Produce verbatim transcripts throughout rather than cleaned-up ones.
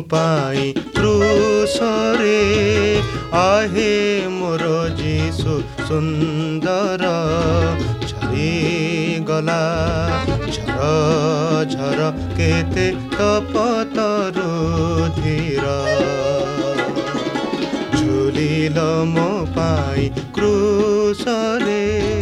पाई क्रूसरे आहे मोर जीशु सुंदर झरी गला झर झर केते तपतरु धीर झुलिल मो पाई क्रूसरे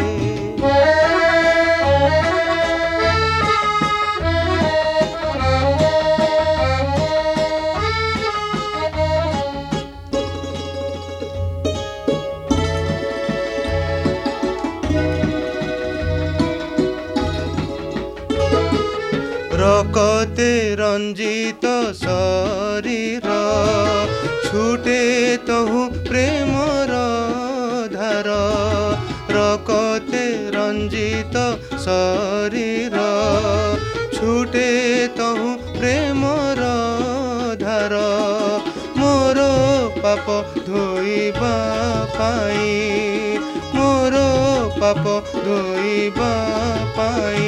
रकते रंजित शरीर छूटे तहु प्रेमर धार रकते रंजित शरीर छूटे तहु प्रेमर धार मोर पाप धोइबा पाई मोर पाप धोइबा पाई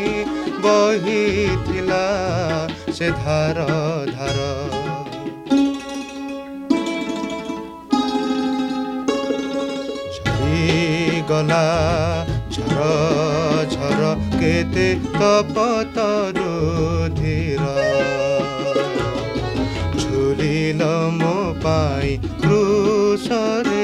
बहिथिला से धार धार झरी गला झर झर केते तपतरु धीर झुलिल मो पाई क्रूसरे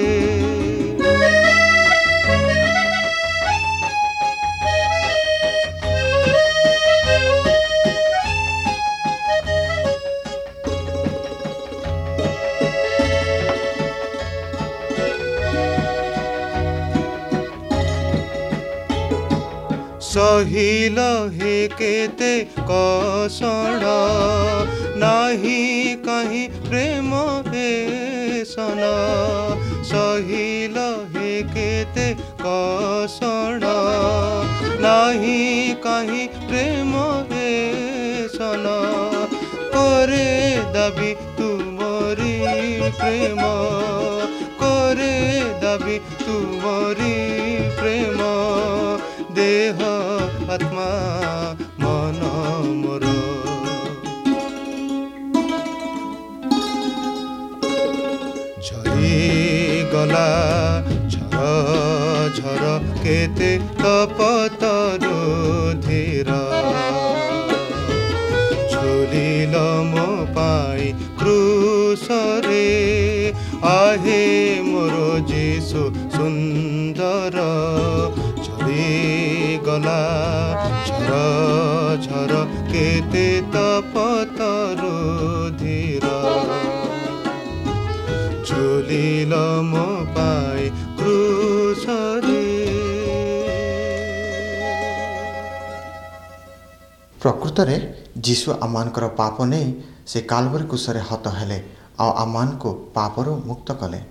सहिल हे केते कसण नाही कहीं प्रेम भेषण सहिल हे केते कसण नाही कहीं प्रेम भेषण करे दाबी तुमरी प्रेम करे दाबी तुमरी प्रेम देह आत्मा मन मोर झरी गला झर झर केते तपतरु धीर झुलिल मो पाई क्रूसरे आहे मोर जीशु सुंदर झरी गला झर झर केते तपतरु धीर झुलिल मो पाई क्रूसरे। प्रकृत रे जीशु आमानकर पाप नहीं से कालवरी कुशरे हत हेले आ आमान को पापरु मुक्त कले।